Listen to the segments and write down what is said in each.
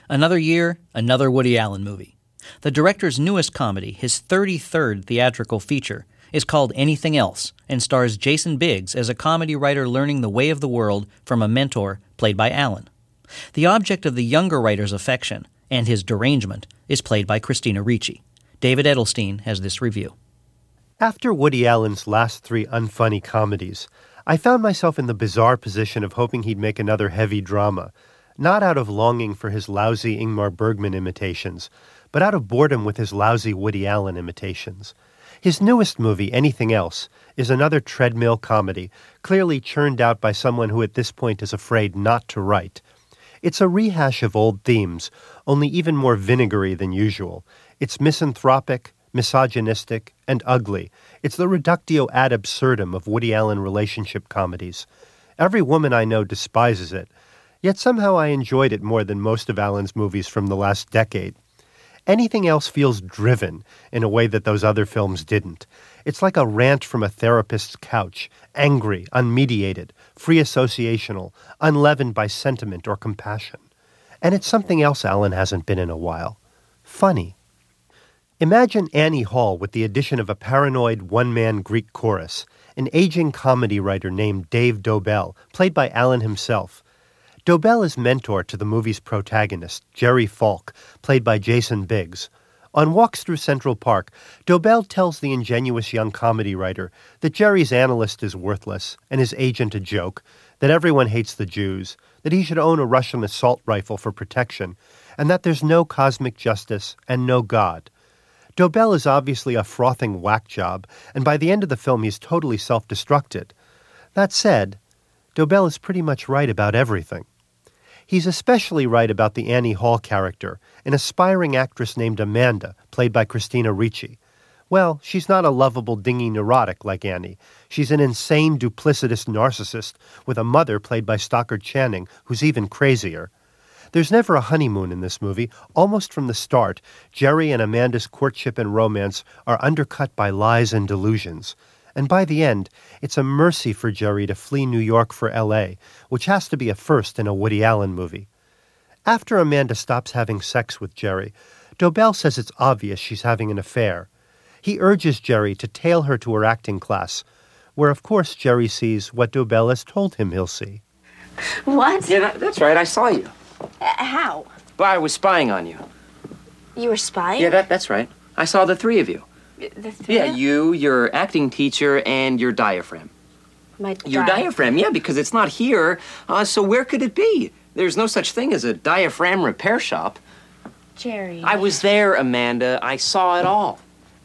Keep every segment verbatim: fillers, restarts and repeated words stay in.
Another year, another Woody Allen movie. The director's newest comedy, his thirty-third theatrical feature, is called Anything Else and stars Jason Biggs as a comedy writer learning the way of the world from a mentor played by Allen. The object of the younger writer's affection and his derangement is played by Christina Ricci. David Edelstein has this review. After Woody Allen's last three unfunny comedies, I found myself in the bizarre position of hoping he'd make another heavy drama, not out of longing for his lousy Ingmar Bergman imitations, but out of boredom with his lousy Woody Allen imitations. His newest movie, Anything Else, is another treadmill comedy, clearly churned out by someone who at this point is afraid not to write. It's a rehash of old themes, only even more vinegary than usual. It's misanthropic, misogynistic, and ugly. It's the reductio ad absurdum of Woody Allen relationship comedies. Every woman I know despises it, yet somehow I enjoyed it more than most of Allen's movies from the last decade. Anything Else feels driven in a way that those other films didn't. It's like a rant from a therapist's couch, angry, unmediated, free associational, unleavened by sentiment or compassion. And it's something else Allen hasn't been in a while. Funny. Imagine Annie Hall with the addition of a paranoid one-man Greek chorus, an aging comedy writer named Dave Dobell, played by Allen himself. Dobell is mentor to the movie's protagonist, Jerry Falk, played by Jason Biggs. On walks through Central Park, Dobell tells the ingenuous young comedy writer that Jerry's analyst is worthless and his agent a joke, that everyone hates the Jews, that he should own a Russian assault rifle for protection, and that there's no cosmic justice and no God. Dobell is obviously a frothing whack job, and by the end of the film he's totally self-destructed. That said, Dobell is pretty much right about everything. He's especially right about the Annie Hall character, an aspiring actress named Amanda, played by Christina Ricci. Well, she's not a lovable, dingy neurotic like Annie. She's an insane, duplicitous narcissist with a mother played by Stockard Channing, who's even crazier. There's never a honeymoon in this movie. Almost from the start, Jerry and Amanda's courtship and romance are undercut by lies and delusions. And by the end, it's a mercy for Jerry to flee New York for L A, which has to be a first in a Woody Allen movie. After Amanda stops having sex with Jerry, Dobell says it's obvious she's having an affair. He urges Jerry to tail her to her acting class, where of course Jerry sees what Dobell has told him he'll see. What? Yeah, that, that's right. I saw you. Uh, how? Well, I was spying on you. You were spying? Yeah, that, that's right. I saw the three of you. The three? Yeah, you, your acting teacher, and your diaphragm. My Your di- diaphragm, yeah, because it's not here. Uh, so where could it be? There's no such thing as a diaphragm repair shop. Jerry. I was there, Amanda. I saw it all.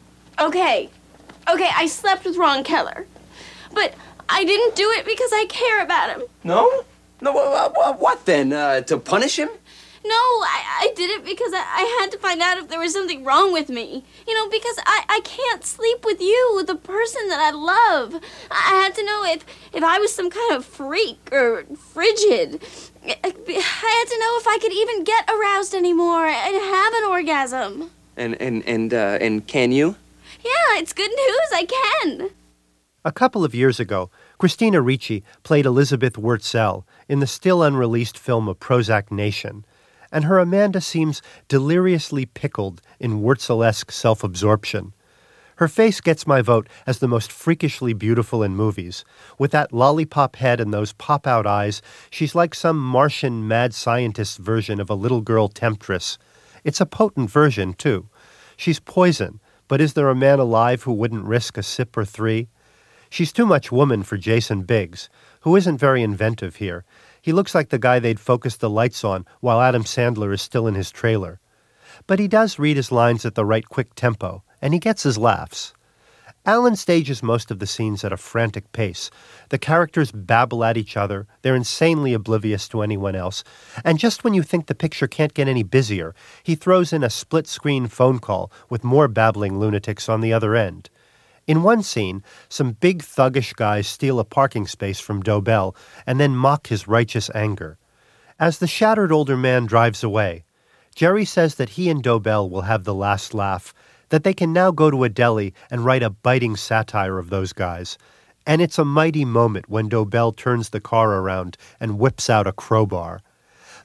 Okay. Okay, I slept with Ron Keller. But I didn't do it because I care about him. No? No, uh, uh, what then? Uh, to punish him? No, I, I did it because I, I had to find out if there was something wrong with me. You know, because I, I can't sleep with you, the person that I love. I had to know if, if I was some kind of freak or frigid. I had to know if I could even get aroused anymore and have an orgasm. And, and, and, uh, and can you? Yeah, it's good news. I can. A couple of years ago, Christina Ricci played Elizabeth Wurtzel in the still unreleased film A Prozac Nation, and her Amanda seems deliriously pickled in Wurtzel-esque self-absorption. Her face gets my vote as the most freakishly beautiful in movies. With that lollipop head and those pop-out eyes, she's like some Martian mad scientist's version of a little girl temptress. It's a potent version, too. She's poison, but is there a man alive who wouldn't risk a sip or three? She's too much woman for Jason Biggs, who isn't very inventive here. He looks like the guy they'd focused the lights on while Adam Sandler is still in his trailer. But he does read his lines at the right quick tempo, and he gets his laughs. Allen stages most of the scenes at a frantic pace. The characters babble at each other, they're insanely oblivious to anyone else, and just when you think the picture can't get any busier, he throws in a split-screen phone call with more babbling lunatics on the other end. In one scene, some big thuggish guys steal a parking space from Dobell and then mock his righteous anger. As the shattered older man drives away, Jerry says that he and Dobell will have the last laugh, that they can now go to a deli and write a biting satire of those guys. And it's a mighty moment when Dobell turns the car around and whips out a crowbar.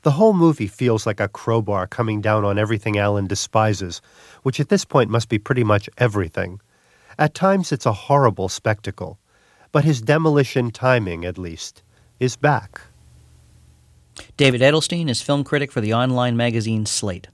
The whole movie feels like a crowbar coming down on everything Allen despises, which at this point must be pretty much everything. At times it's a horrible spectacle, but his demolition timing, at least, is back. David Edelstein is film critic for the online magazine Slate.